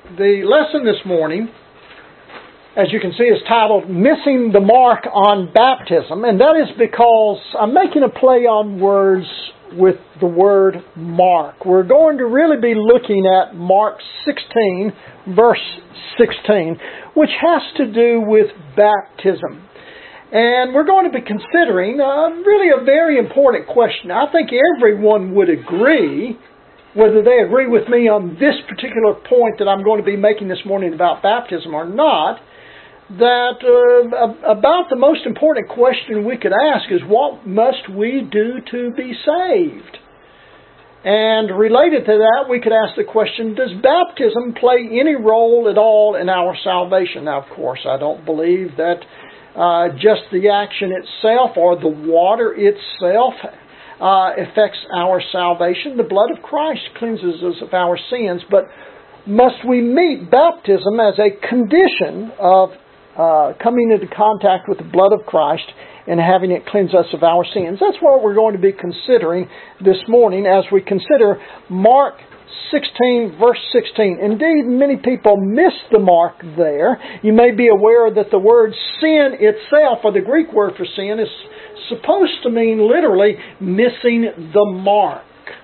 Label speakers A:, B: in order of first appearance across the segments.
A: The lesson this morning, as you can see, is titled Missing the Mark on Baptism, and that is because I'm making a play on words with the word mark. We're going to really be looking at Mark 16, verse 16, which has to do with baptism. And we're going to be considering really a very important question. I think everyone would agree, whether they agree with me on this particular point that I'm going to be making this morning about baptism or not, that about the most important question we could ask is, what must we do to be saved? And related to that, we could ask the question, does baptism play any role at all in our salvation? Now, of course, I don't believe that just the action itself or the water itself affects our salvation. The blood of Christ cleanses us of our sins, but must we meet baptism as a condition of coming into contact with the blood of Christ and having it cleanse us of our sins? That's what we're going to be considering this morning as we consider Mark 16, verse 16. Indeed, many people miss the mark there. You may be aware that the word sin itself, or the Greek word for sin, is supposed to mean literally missing the mark.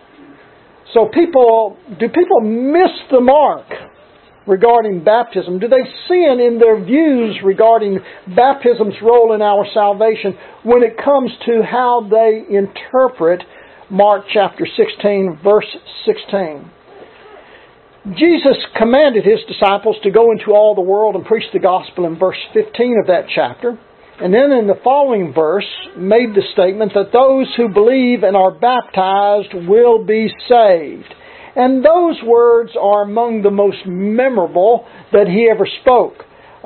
A: So do people miss the mark regarding baptism? Do they sin in their views regarding baptism's role in our salvation when it comes to how they interpret Mark chapter 16, verse 16? Jesus commanded His disciples to go into all the world and preach the gospel in verse 15 of that chapter. And then in the following verse made the statement that those who believe and are baptized will be saved. And those words are among the most memorable that He ever spoke.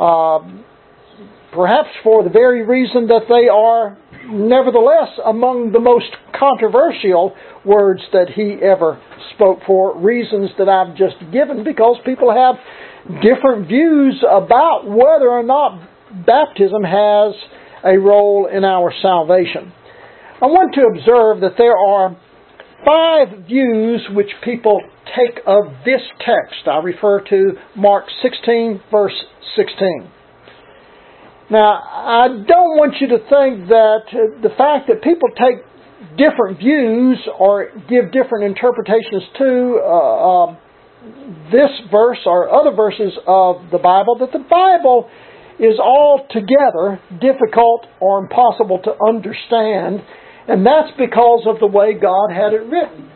A: Perhaps for the very reason that they are nevertheless among the most controversial words that He ever spoke, for reasons that I've just given, because people have different views about whether or not baptism has a role in our salvation. I want to observe that there are 5 views which people take of this text. I refer to Mark 16, verse 16. Now, I don't want you to think that the fact that people take different views or give different interpretations to this verse or other verses of the Bible, that the Bible is altogether difficult or impossible to understand, and that's because of the way God had it written.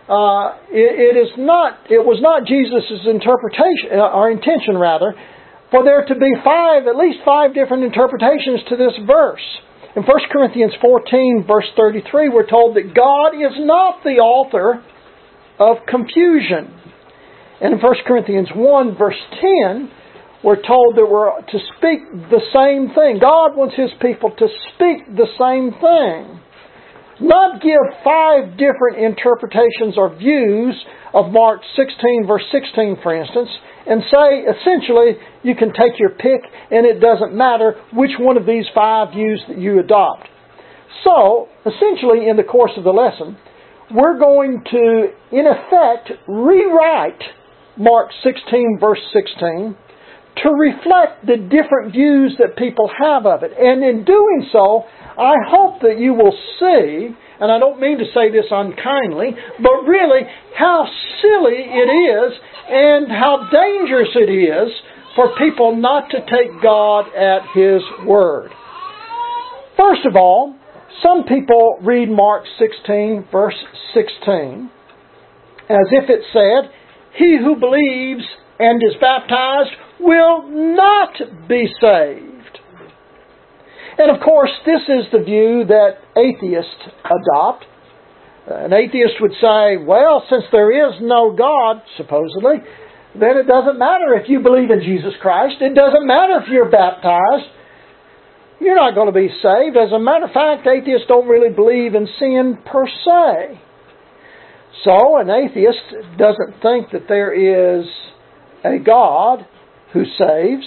A: It was not Jesus' interpretation or intention, rather, for there to be at least five different interpretations to this verse. In 1 Corinthians 14, verse 33, we're told that God is not the author of confusion. And in 1 Corinthians 1, verse 10, we're told that we're to speak the same thing. God wants His people to speak the same thing. Not give 5 different interpretations or views of Mark 16, verse 16, for instance, and say, essentially, you can take your pick and it doesn't matter which one of these 5 views that you adopt. So, essentially, in the course of the lesson, we're going to, in effect, rewrite Mark 16, verse 16 to reflect the different views that people have of it. And in doing so, I hope that you will see, and I don't mean to say this unkindly, but really how silly it is and how dangerous it is for people not to take God at His word. First of all, some people read Mark 16, verse 16, as if it said, "He who believes and is baptized will not be saved." And of course, this is the view that atheists adopt. An atheist would say, well, since there is no God, supposedly, then it doesn't matter if you believe in Jesus Christ. It doesn't matter if you're baptized. You're not going to be saved. As a matter of fact, atheists don't really believe in sin per se. So an atheist doesn't think that there is a God who saves.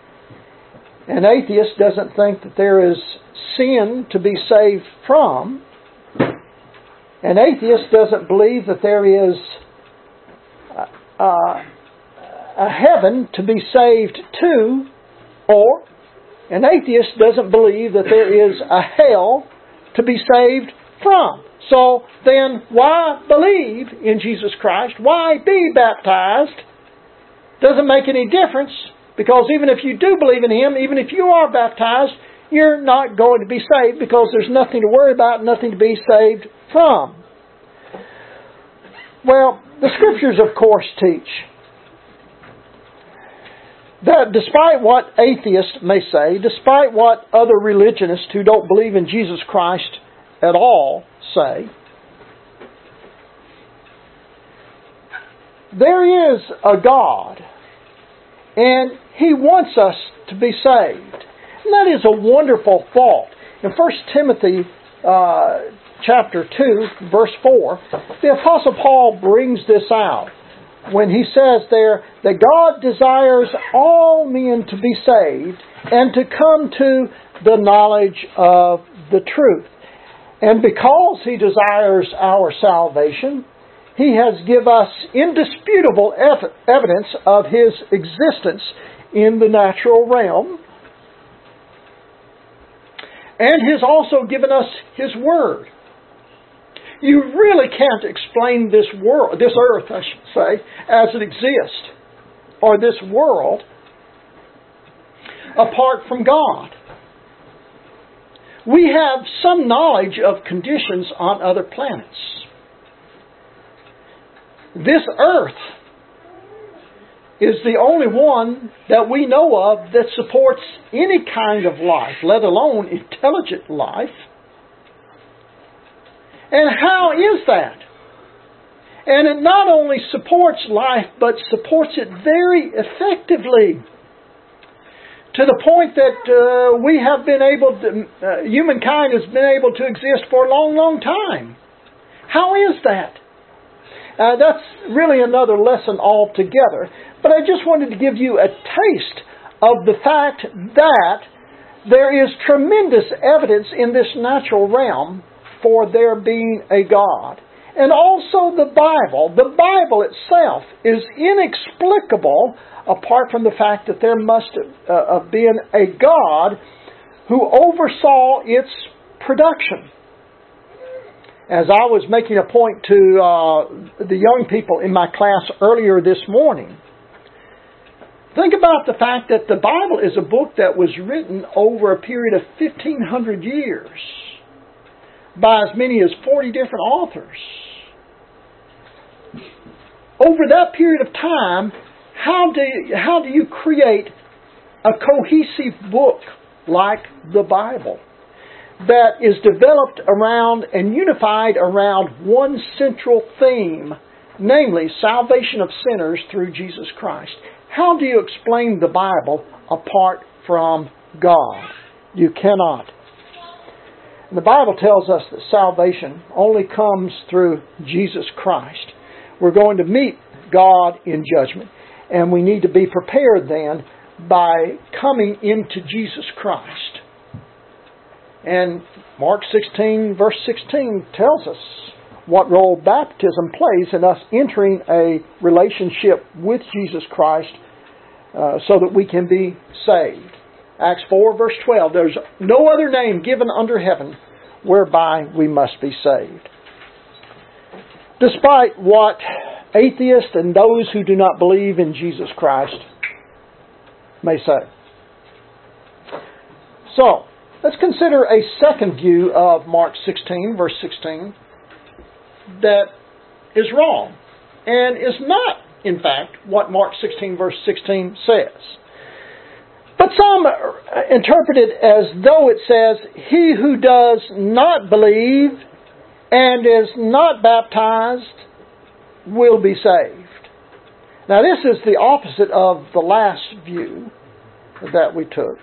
A: An atheist doesn't think that there is sin to be saved from. An atheist doesn't believe that there is a heaven to be saved to, or an atheist doesn't believe that there is a hell to be saved from. So then why believe in Jesus Christ? Why be baptized? Doesn't make any difference, because even if you do believe in Him, even if you are baptized, you're not going to be saved, because there's nothing to worry about, nothing to be saved from. Well, the Scriptures, of course, teach that despite what atheists may say, despite what other religionists who don't believe in Jesus Christ at all say, there is a God, and He wants us to be saved. And that is a wonderful thought. In 1 Timothy chapter 2, verse 4, the Apostle Paul brings this out when he says there that God desires all men to be saved and to come to the knowledge of the truth. And because He desires our salvation, He has given us indisputable evidence of His existence in the natural realm, and has also given us His Word. You really can't explain this world, this earth, I should say, as it exists, or this world, apart from God. We have some knowledge of conditions on other planets. This earth is the only one that we know of that supports any kind of life, let alone intelligent life. And how is that? And it not only supports life, but supports it very effectively, to the point that we have been able to, humankind has been able to exist for a long, long time. How is that? That's really another lesson altogether. But I just wanted to give you a taste of the fact that there is tremendous evidence in this natural realm for there being a God. And also the Bible itself is inexplicable apart from the fact that there must have been a God who oversaw its production. As I was making a point to the young people in my class earlier this morning, think about the fact that the Bible is a book that was written over a period of 1,500 years by as many as 40 different authors. Over that period of time, how do you create a cohesive book like the Bible that is developed around and unified around one central theme, namely salvation of sinners through Jesus Christ? How do you explain the Bible apart from God? You cannot. And the Bible tells us that salvation only comes through Jesus Christ. We're going to meet God in judgment, and we need to be prepared then by coming into Jesus Christ. And Mark 16, verse 16 tells us what role baptism plays in us entering a relationship with Jesus Christ so that we can be saved. Acts 4, verse 12, there's no other name given under heaven whereby we must be saved. Despite what atheists and those who do not believe in Jesus Christ may say. So, let's consider a second view of Mark 16, verse 16, that is wrong and is not, in fact, what Mark 16, verse 16 says. But some interpret it as though it says, "He who does not believe and is not baptized will be saved." Now this is the opposite of the last view that we took.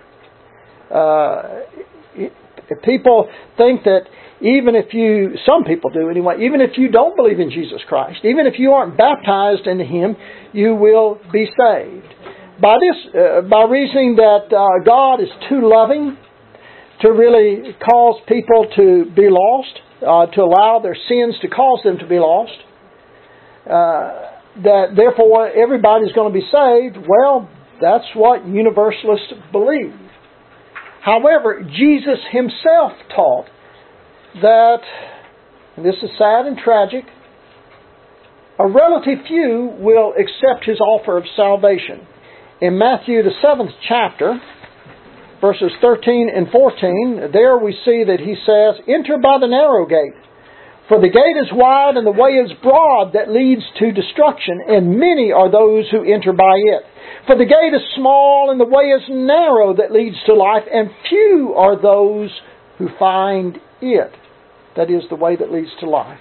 A: People think that some people do anyway, even if you don't believe in Jesus Christ, even if you aren't baptized into Him, you will be saved. By reasoning that God is too loving to really cause people to be lost, to allow their sins to cause them to be lost. that therefore everybody's going to be saved. Well, that's what universalists believe. However, Jesus Himself taught that, and this is sad and tragic, a relative few will accept His offer of salvation. In Matthew the 7th chapter, verses 13 and 14, there we see that He says, "Enter by the narrow gate. For the gate is wide and the way is broad that leads to destruction, and many are those who enter by it. For the gate is small and the way is narrow that leads to life, and few are those who find it." That is the way that leads to life.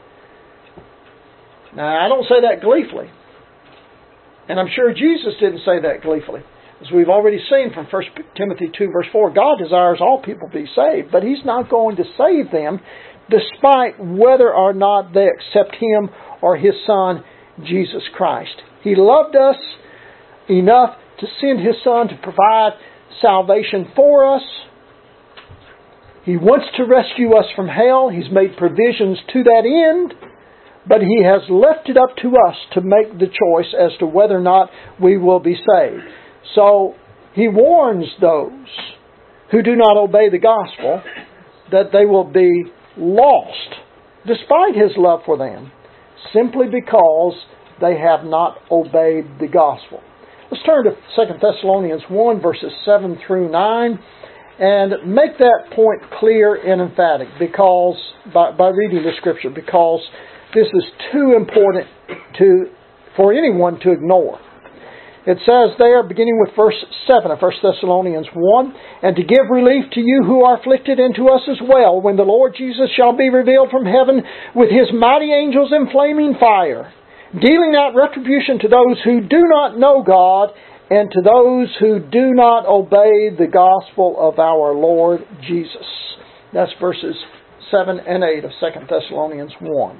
A: Now, I don't say that gleefully. And I'm sure Jesus didn't say that gleefully. As we've already seen from 1 Timothy 2 verse 4, God desires all people to be saved, but He's not going to save them despite whether or not they accept Him or His Son, Jesus Christ. He loved us enough to send His Son to provide salvation for us. He wants to rescue us from hell. He's made provisions to that end, but He has left it up to us to make the choice as to whether or not we will be saved. So He warns those who do not obey the gospel that they will be lost, despite His love for them, simply because they have not obeyed the gospel. Let's turn to 2 Thessalonians 1 verses 7 through 9 and make that point clear and emphatic because by reading the Scripture, because this is too important for anyone to ignore. It says there, beginning with verse 7 of 1 Thessalonians 1, "And to give relief to you who are afflicted, and to us as well, when the Lord Jesus shall be revealed from heaven with His mighty angels in flaming fire, dealing out retribution to those who do not know God, and to those who do not obey the gospel of our Lord Jesus." That's verses 7 and 8 of 2 Thessalonians 1.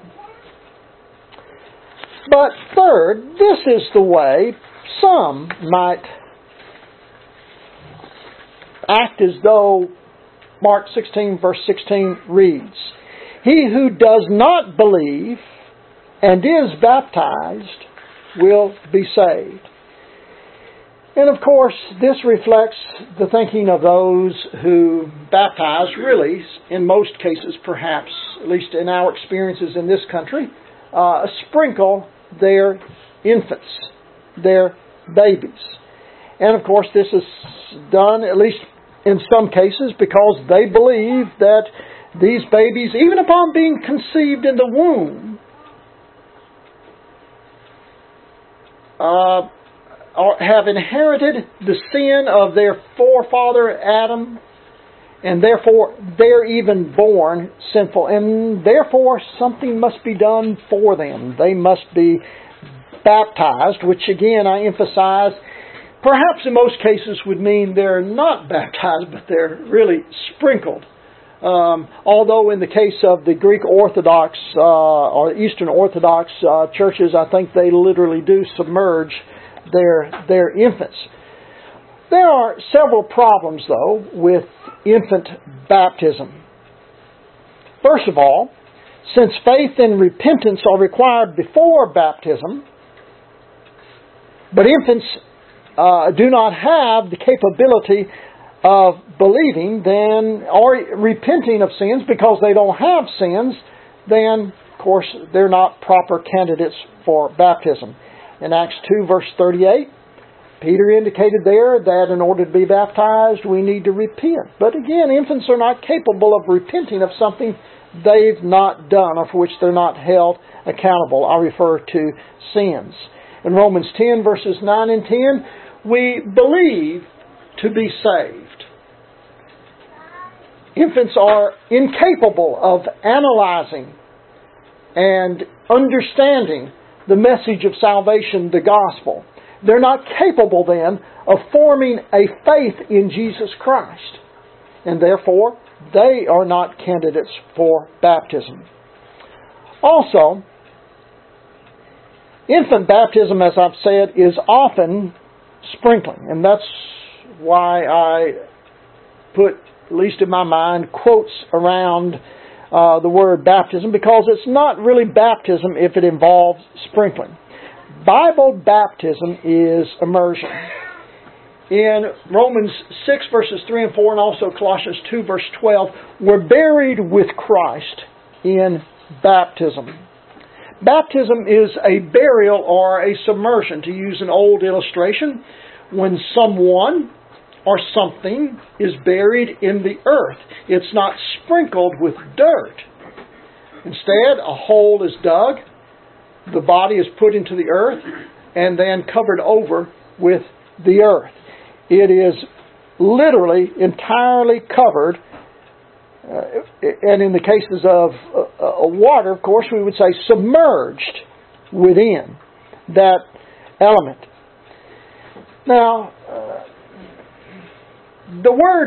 A: But third, this is the way some might act as though Mark 16 verse 16 reads, "He who does not believe and is baptized will be saved." And of course, this reflects the thinking of those who baptize, really, in most cases perhaps, at least in our experiences in this country, sprinkle their infants, their babies. And of course, this is done, at least in some cases, because they believe that these babies, even upon being conceived in the womb, have inherited the sin of their forefather Adam, and therefore they're even born sinful, and therefore something must be done for them. They must be baptized, which again I emphasize, perhaps in most cases would mean they're not baptized, but they're really sprinkled. Although in the case of the Greek Orthodox or Eastern Orthodox churches, I think they literally do submerge their infants. There are several problems, though, with infant baptism. First of all, since faith and repentance are required before baptism, but infants do not have the capability of believing or repenting of sins because they don't have sins, then, of course, they're not proper candidates for baptism. In Acts 2, verse 38, Peter indicated there that in order to be baptized, we need to repent. But again, infants are not capable of repenting of something they've not done or for which they're not held accountable. I refer to sins. In Romans 10, verses 9 and 10, we believe to be saved. Infants are incapable of analyzing and understanding the message of salvation, the gospel. They're not capable then of forming a faith in Jesus Christ. And therefore, they are not candidates for baptism. Also, infant baptism, as I've said, is often sprinkling. And that's why I put, at least in my mind, quotes around the word baptism, because it's not really baptism if it involves sprinkling. Bible baptism is immersion. In Romans 6 verses 3 and 4 and also Colossians 2 verse 12, we're buried with Christ in baptism. Baptism is a burial or a submersion, to use an old illustration, when someone or something is buried in the earth. It's not sprinkled with dirt. Instead, a hole is dug, the body is put into the earth, and then covered over with the earth. It is literally entirely covered, and in the cases of water, of course, we would say submerged within that element. Now, the word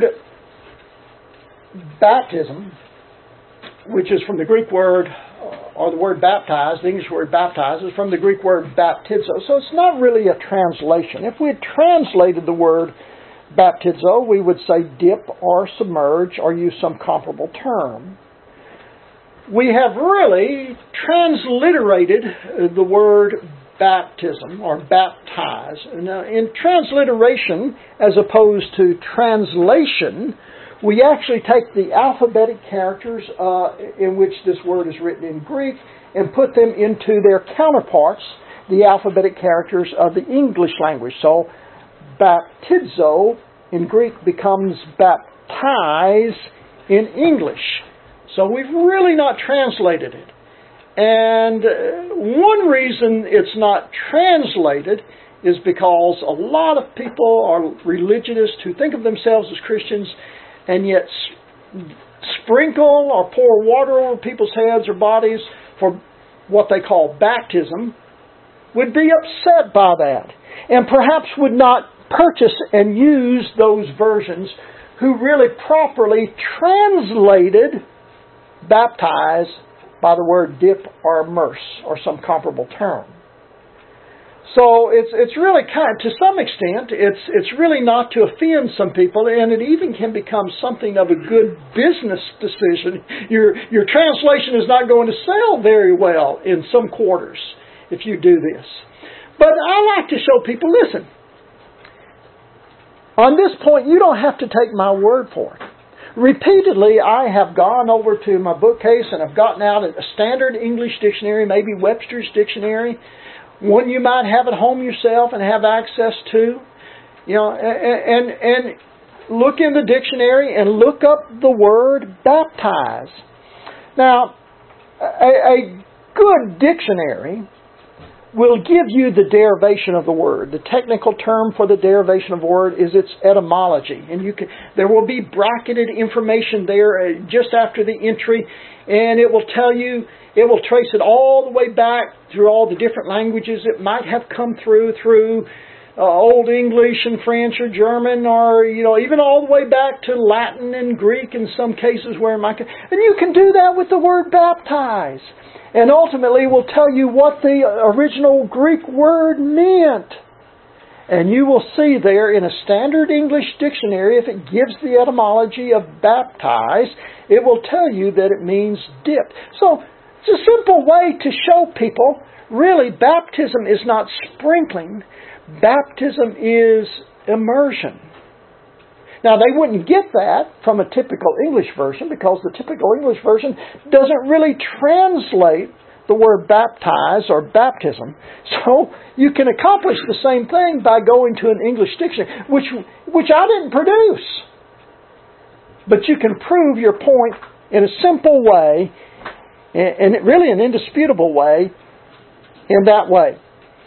A: baptism, which is from the Greek word, or the word baptize, the English word baptize, is from the Greek word baptizo. So it's not really a translation. If we had translated the word baptizo, we would say dip or submerge or use some comparable term. We have really transliterated the word baptism or baptize. Now, in transliteration, as opposed to translation, we actually take the alphabetic characters in which this word is written in Greek and put them into their counterparts, the alphabetic characters of the English language. So, baptizo in Greek becomes baptize in English. So we've really not translated it. And one reason it's not translated is because a lot of people are religionists who think of themselves as Christians and yet sprinkle or pour water over people's heads or bodies for what they call baptism, would be upset by that, and perhaps would not purchase and use those versions who really properly translated baptize by the word dip or immerse or some comparable term. So it's really to some extent, it's really not to offend some people, and it even can become something of a good business decision. Your translation is not going to sell very well in some quarters if you do this. But I like to show people, listen, on this point you don't have to take my word for it. Repeatedly, I have gone over to my bookcase and I've gotten out a standard English dictionary, maybe Webster's dictionary, one you might have at home yourself and have access to, and look in the dictionary and look up the word baptize. Now, a good dictionary will give you the derivation of the word. The technical term for the derivation of the word is its etymology. And there will be bracketed information there just after the entry, and it will tell you, it will trace it all the way back through all the different languages it might have come through Old English and French or German, or even all the way back to Latin and Greek in some cases where it might. And you can do that with the word baptize. And ultimately will tell you what the original Greek word meant. And you will see there in a standard English dictionary, if it gives the etymology of baptize, it will tell you that it means dip. So it's a simple way to show people, really, baptism is not sprinkling. Baptism is immersion. Now, they wouldn't get that from a typical English version because the typical English version doesn't really translate the word baptize or baptism. So you can accomplish the same thing by going to an English dictionary, which I didn't produce. But you can prove your point in a simple way, and really an indisputable way, in that way.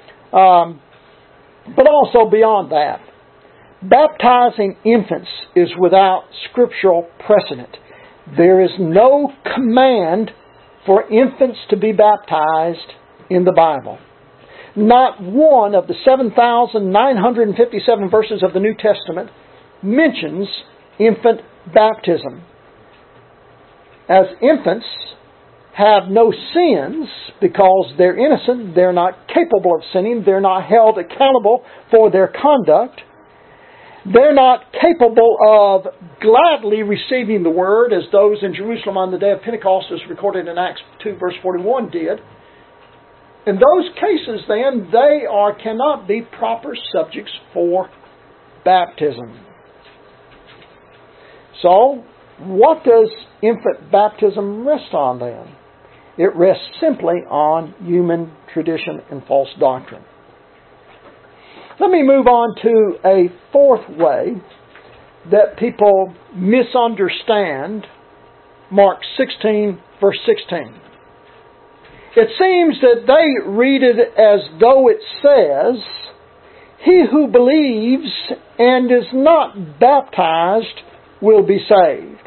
A: But also beyond that. Baptizing infants is without scriptural precedent. There is no command for infants to be baptized in the Bible. Not one of the 7,957 verses of the New Testament mentions infant baptism. As infants have no sins because they're innocent, they're not capable of sinning, they're not held accountable for their conduct, they're not capable of gladly receiving the Word as those in Jerusalem on the day of Pentecost, as recorded in Acts 2 verse 41 did. In those cases, then, they cannot be proper subjects for baptism. So, what does infant baptism rest on then? It rests simply on human tradition and false doctrine. Let me move on to a fourth way that people misunderstand Mark 16, verse 16. It seems that they read it as though it says, "He who believes and is not baptized will be saved."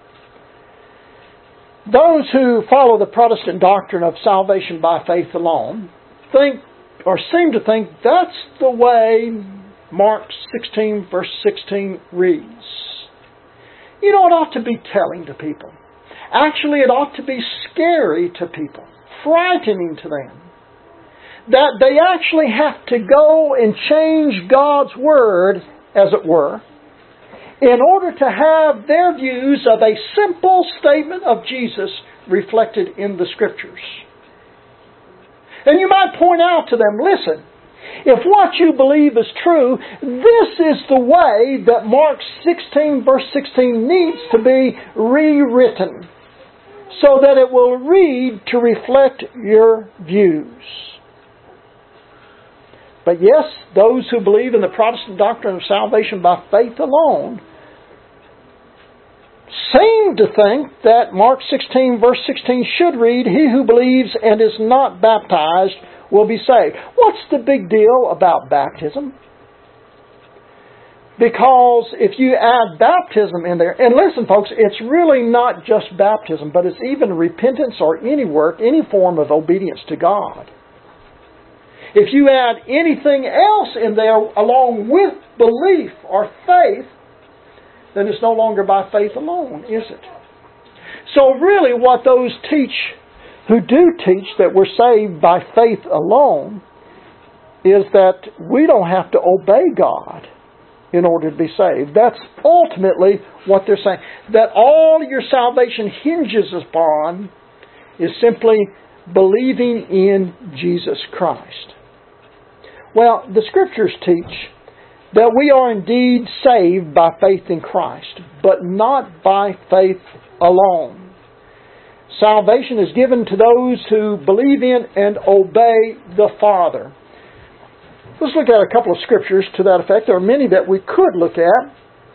A: Those who follow the Protestant doctrine of salvation by faith alone think, or seem to think, that's the way Mark 16, verse 16 reads. You know, it ought to be telling to people. Actually, it ought to be scary to people, frightening to them, that they actually have to go and change God's Word, as it were, in order to have their views of a simple statement of Jesus reflected in the Scriptures. And you might point out to them, listen, if what you believe is true, this is the way that Mark 16, verse 16 needs to be rewritten, so that it will read to reflect your views. But yes, those who believe in the Protestant doctrine of salvation by faith alone seem to think that Mark 16, verse 16 should read, "He who believes and is not baptized will be saved." What's the big deal about baptism? Because if you add baptism in there, and listen folks, it's really not just baptism, but it's even repentance or any work, any form of obedience to God. If you add anything else in there along with belief or faith, then it's no longer by faith alone, is it? So really what those teach, who do teach that we're saved by faith alone, is that we don't have to obey God in order to be saved. That's ultimately what they're saying. That all your salvation hinges upon is simply believing in Jesus Christ. Well, the Scriptures teach that we are indeed saved by faith in Christ, but not by faith alone. Salvation is given to those who believe in and obey the Father. Let's look at a couple of scriptures to that effect. There are many that we could look at,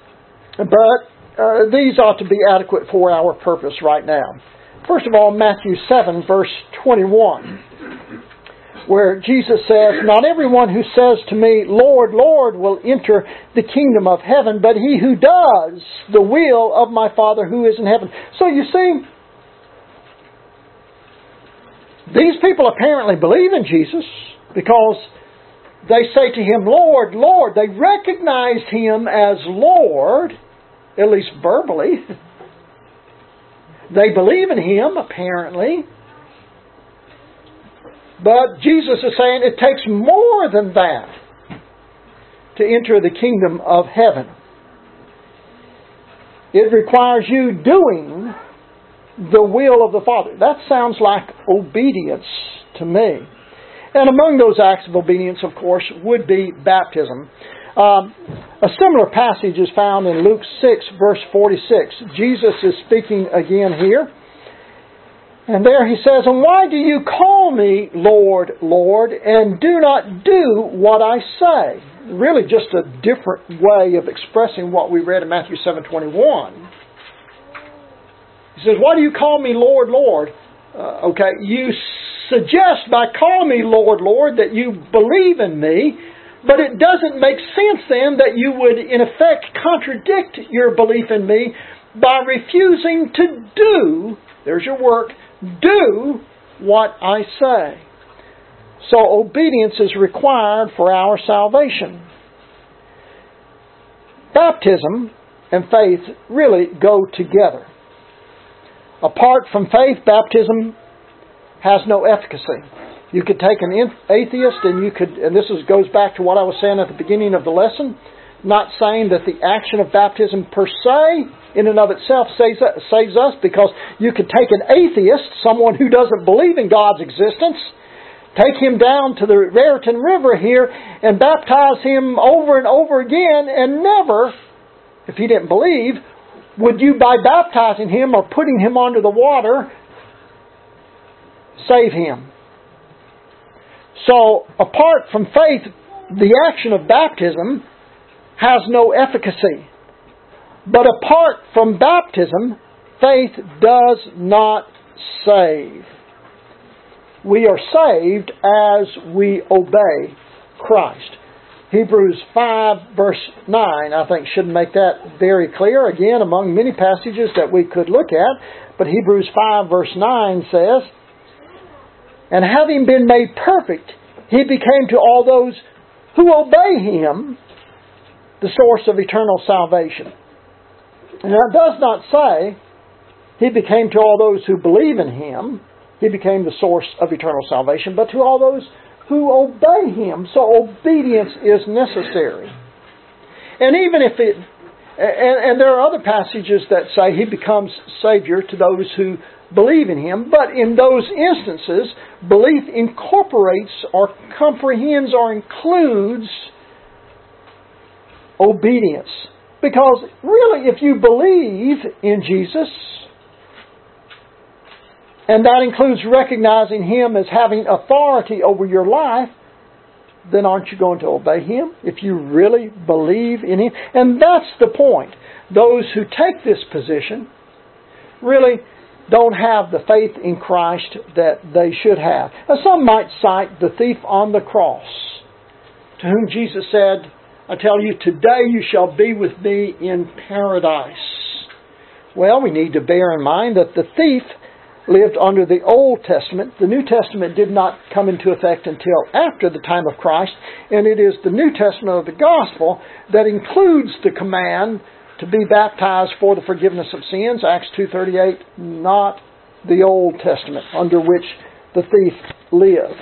A: but these ought to be adequate for our purpose right now. First of all, Matthew 7, verse 21. Where Jesus says, "Not everyone who says to me, 'Lord, Lord,' will enter the kingdom of heaven, but he who does the will of my Father who is in heaven." So you see, these people apparently believe in Jesus because they say to Him, "Lord, Lord." They recognize Him as Lord, at least verbally. They believe in Him, apparently. But Jesus is saying it takes more than that to enter the kingdom of heaven. It requires you doing the will of the Father. That sounds like obedience to me. And among those acts of obedience, of course, would be baptism. A similar passage is found in Luke 6, verse 46. Jesus is speaking again here. And there He says, "And why do you call me Lord, Lord, and do not do what I say?" Really just a different way of expressing what we read in Matthew 7:21. He says, "Why do you call me Lord, Lord?" Okay, you suggest by calling me Lord, Lord that you believe in me, but it doesn't make sense then that you would in effect contradict your belief in me by refusing to do, there's your work, do what I say. So obedience is required for our salvation. Baptism and faith really go together. Apart from faith, baptism has no efficacy. You could take an atheist and this goes back to what I was saying at the beginning of the lesson, not saying that the action of baptism per se in and of itself saves us, because you could take an atheist, someone who doesn't believe in God's existence, take him down to the Raritan River here and baptize him over and over again, and never, if he didn't believe, would you, by baptizing him or putting him under the water, save him. So, apart from faith, the action of baptism has no efficacy. But apart from baptism, faith does not save. We are saved as we obey Christ. Hebrews 5 verse 9, I think, should make that very clear. Again, among many passages that we could look at. But Hebrews 5 verse 9 says, "And having been made perfect, He became to all those who obey Him the source of eternal salvation." And that does not say He became to all those who believe in Him. He became the source of eternal salvation, but to all those who obey Him. So obedience is necessary. And even if it, and there are other passages that say He becomes Savior to those who believe in Him, but in those instances, belief incorporates or comprehends or includes obedience. Because really, if you believe in Jesus, and that includes recognizing Him as having authority over your life, then aren't you going to obey Him if you really believe in Him? And that's the point. Those who take this position really don't have the faith in Christ that they should have. Now, some might cite the thief on the cross, to whom Jesus said, "I tell you, today you shall be with me in paradise." Well, we need to bear in mind that the thief lived under the Old Testament. The New Testament did not come into effect until after the time of Christ, and it is the New Testament of the Gospel that includes the command to be baptized for the forgiveness of sins, Acts 2:38, not the Old Testament under which the thief lived.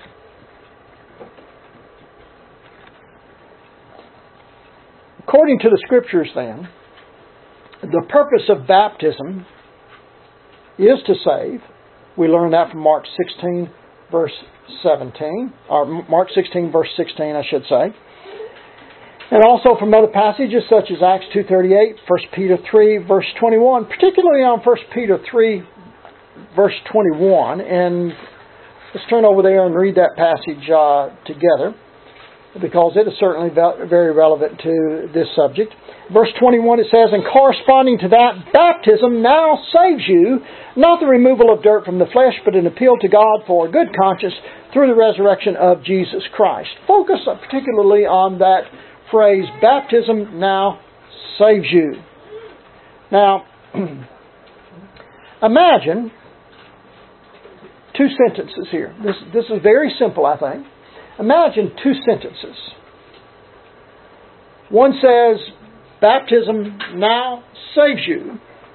A: According to the Scriptures, then, the purpose of baptism is to save. We learn that from Mark 16, verse 17, or Mark 16, verse 16, I should say. And also from other passages such as Acts 2:38, 1 Peter 3, verse 21, particularly on 1 Peter 3, verse 21. And let's turn over there and read that passage together, because it is certainly very relevant to this subject. Verse 21, it says, "And corresponding to that, baptism now saves you, not the removal of dirt from the flesh, but an appeal to God for a good conscience through the resurrection of Jesus Christ." Focus particularly on that phrase, baptism now saves you. Now, imagine two sentences here. This is very simple, I think. Imagine two sentences. One says, baptism now saves you.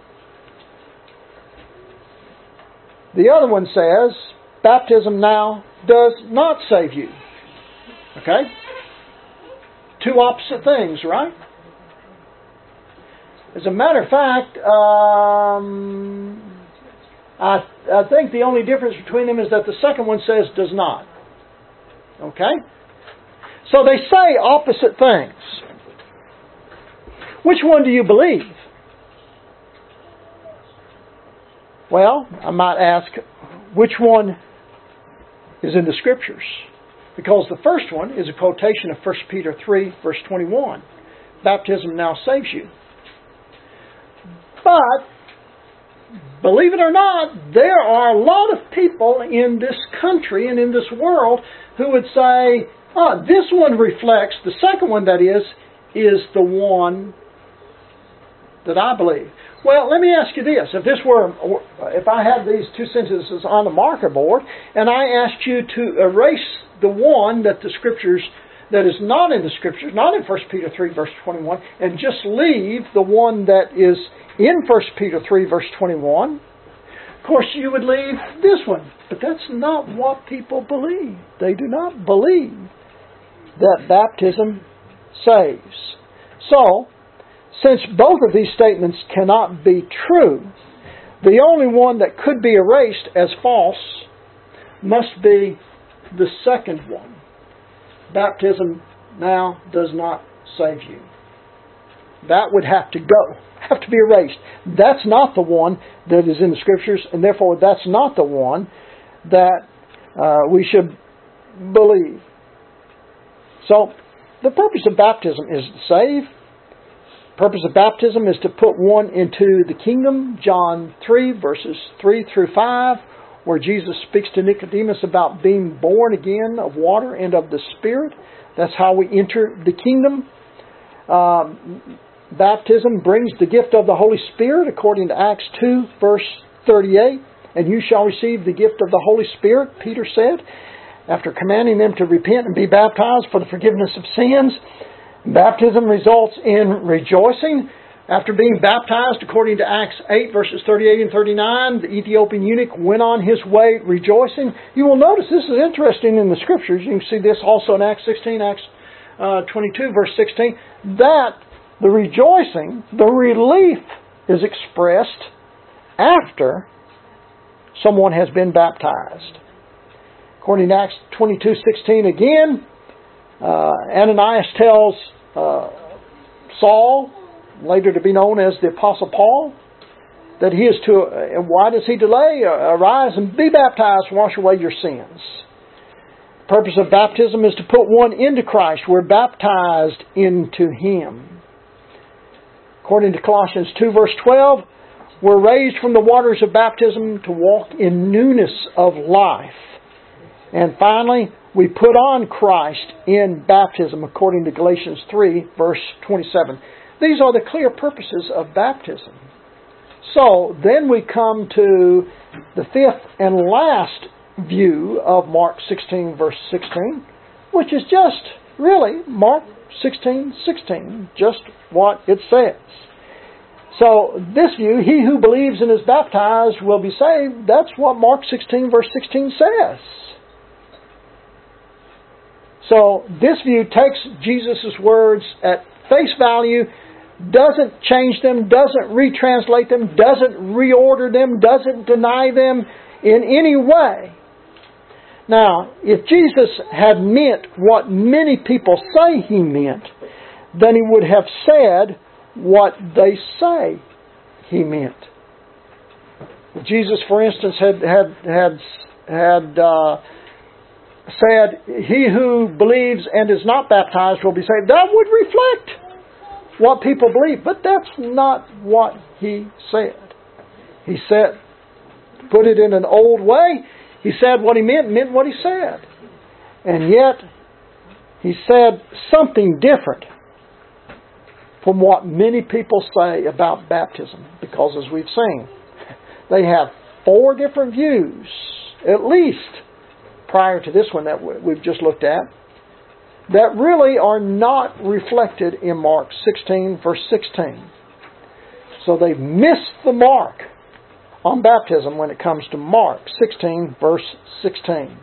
A: The other one says, baptism now does not save you. Okay? Two opposite things, right? As a matter of fact, I think the only difference between them is that the second one says does not. Okay? So they say opposite things. Which one do you believe? Well, I might ask, which one is in the Scriptures? Because the first one is a quotation of 1 Peter 3, verse 21. Baptism now saves you. But, believe it or not, there are a lot of people in this country and in this world who would say, this one reflects, the second one that is the one that I believe. Well, let me ask you this. If I had these two sentences on the marker board, and I asked you to erase the one that the Scriptures, that is not in the Scriptures, not in 1 Peter 3, verse 21, and just leave the one that is in 1 Peter 3, verse 21, of course you would leave this one. But that's not what people believe. They do not believe that baptism saves. So, since both of these statements cannot be true, the only one that could be erased as false must be the second one. Baptism now does not save you. That would have to go, have to be erased. That's not the one that is in the Scriptures, and therefore that's not the one that we should believe. So, the purpose of baptism is to save. The purpose of baptism is to put one into the kingdom. John 3, verses 3 through 5, where Jesus speaks to Nicodemus about being born again of water and of the Spirit. That's how we enter the kingdom. Baptism brings the gift of the Holy Spirit, according to Acts 2, verse 38. And you shall receive the gift of the Holy Spirit, Peter said, after commanding them to repent and be baptized for the forgiveness of sins. Baptism results in rejoicing. After being baptized, according to Acts 8, verses 38 and 39, the Ethiopian eunuch went on his way rejoicing. You will notice this is interesting in the Scriptures. You can see this also in Acts 16, Acts 22, verse 16, that the rejoicing, the relief is expressed after someone has been baptized. According to Acts 22:16 again, Ananias tells Saul, later to be known as the Apostle Paul, that he is to, and why does he delay? Arise and be baptized and wash away your sins. The purpose of baptism is to put one into Christ. We're baptized into Him. According to Colossians 2 verse 12, we're raised from the waters of baptism to walk in newness of life. And finally, we put on Christ in baptism, according to Galatians 3 verse 27. These are the clear purposes of baptism. So, then we come to the fifth and last view of Mark 16 verse 16, which is just really Mark 16:16, just what it says. So, this view, he who believes and is baptized will be saved. That's what Mark 16 verse 16 says. So, this view takes Jesus' words at face value, doesn't change them, doesn't retranslate them, doesn't reorder them, doesn't deny them in any way. Now, if Jesus had meant what many people say He meant, then He would have said what they say He meant. Jesus, for instance, had said, "He who believes and is not baptized will be saved." That would reflect what people believe, but that's not what He said. He said, put it in an old way, He said what He meant what He said. And yet, He said something different from what many people say about baptism. Because as we've seen, they have 4 different views, at least prior to this one that we've just looked at, that really are not reflected in Mark 16 verse 16. So they've missed the mark on baptism when it comes to Mark 16 verse 16.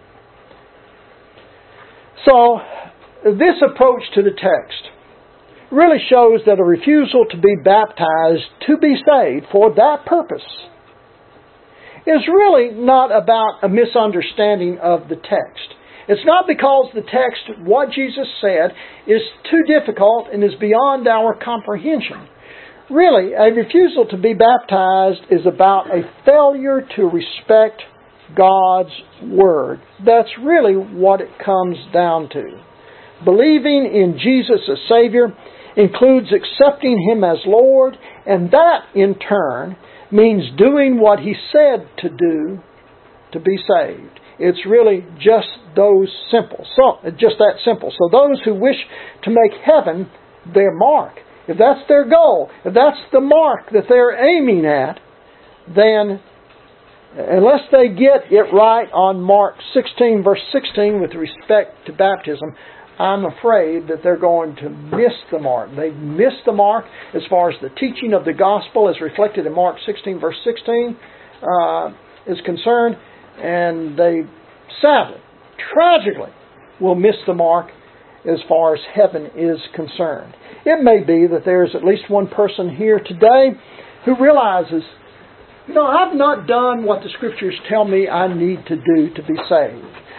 A: So this approach to the text really shows that a refusal to be baptized to be saved for that purpose is really not about a misunderstanding of the text. It's not because the text, what Jesus said, is too difficult and is beyond our comprehension. Really, a refusal to be baptized is about a failure to respect God's Word. That's really what it comes down to. Believing in Jesus as Savior includes accepting Him as Lord, and that, in turn, means doing what He said to do to be saved. It's really just just that simple. So those who wish to make heaven their mark, if that's their goal, if that's the mark that they're aiming at, then unless they get it right on Mark 16 verse 16 with respect to baptism, I'm afraid that they're going to miss the mark. They've missed the mark as far as the teaching of the gospel as reflected in Mark 16 verse 16 is concerned, and they sadly, tragically, will miss the mark as far as heaven is concerned. It may be that there's at least one person here today who realizes, I've not done what the Scriptures tell me I need to do to be saved.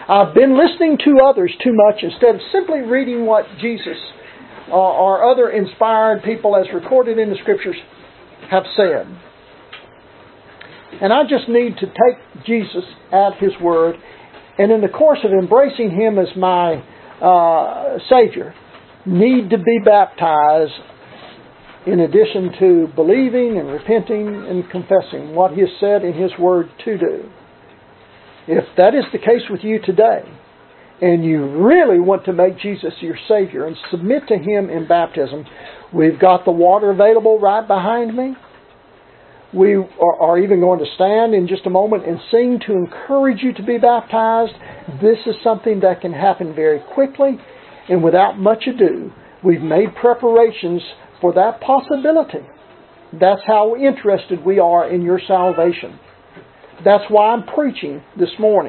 A: I've been listening to others too much instead of simply reading what Jesus or other inspired people as recorded in the Scriptures have said. And I just need to take Jesus at His word, and in the course of embracing Him as my Savior, need to be baptized in addition to believing and repenting and confessing what He has said in His word to do. If that is the case with you today, and you really want to make Jesus your Savior and submit to Him in baptism, we've got the water available right behind me. We are even going to stand in just a moment and sing to encourage you to be baptized. This is something that can happen very quickly and without much ado. We've made preparations for that possibility. That's how interested we are in your salvation. That's why I'm preaching this morning.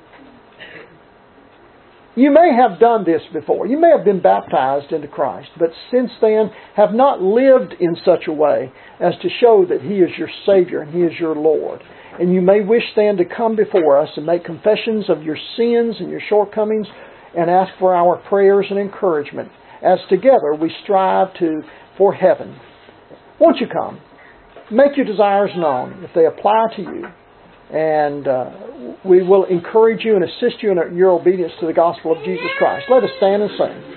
A: You may have done this before. You may have been baptized into Christ, but since then have not lived in such a way as to show that He is your Savior and He is your Lord. And you may wish then to come before us and make confessions of your sins and your shortcomings and ask for our prayers and encouragement as together we strive for heaven. Won't you come? Make your desires known if they apply to you. And we will encourage you and assist you in your obedience to the gospel of Jesus Christ. Let us stand and sing.